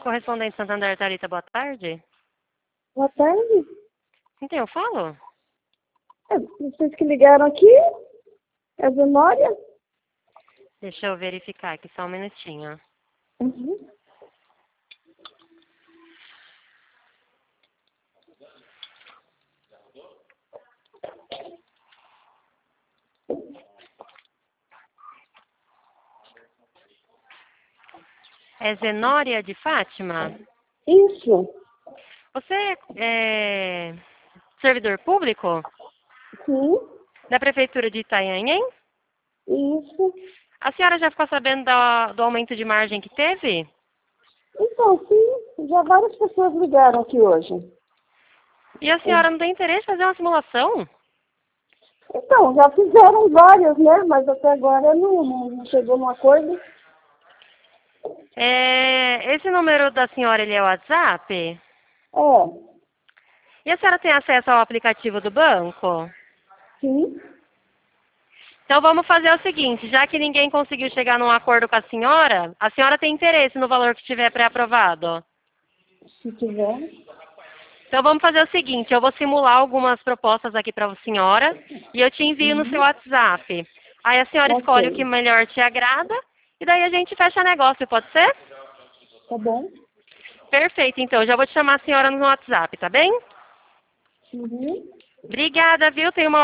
correspondente Santander, Thalita, boa tarde. Boa tarde. Com quem eu falo? Vocês que ligaram aqui? É a Zenória? Deixa eu verificar aqui, só um minutinho. Uhum. É Zenória de Fátima? Isso. Você é servidor público Sim. da Prefeitura de Itanhaém? Isso. A senhora já ficou sabendo do aumento de margem que teve? Então, sim, já várias pessoas ligaram aqui hoje. E a senhora não tem interesse em fazer uma simulação? Então, já fizeram várias, né? Mas até agora não chegou num acordo. Esse número da senhora, ele é o WhatsApp? É. E a senhora tem acesso ao aplicativo do banco? Sim. Então vamos fazer o seguinte, já que ninguém conseguiu chegar num acordo com a senhora tem interesse no valor que estiver pré-aprovado? Se tiver. Então vamos fazer o seguinte, eu vou simular algumas propostas aqui para a senhora e eu te envio no seu Uhum. WhatsApp. Aí a senhora escolhe o que Ok. melhor te agrada e daí a gente fecha negócio, pode ser? Tá bom? Perfeito, então eu já vou te chamar a senhora no WhatsApp, tá bem? Uhum. Obrigada, viu? Tenha uma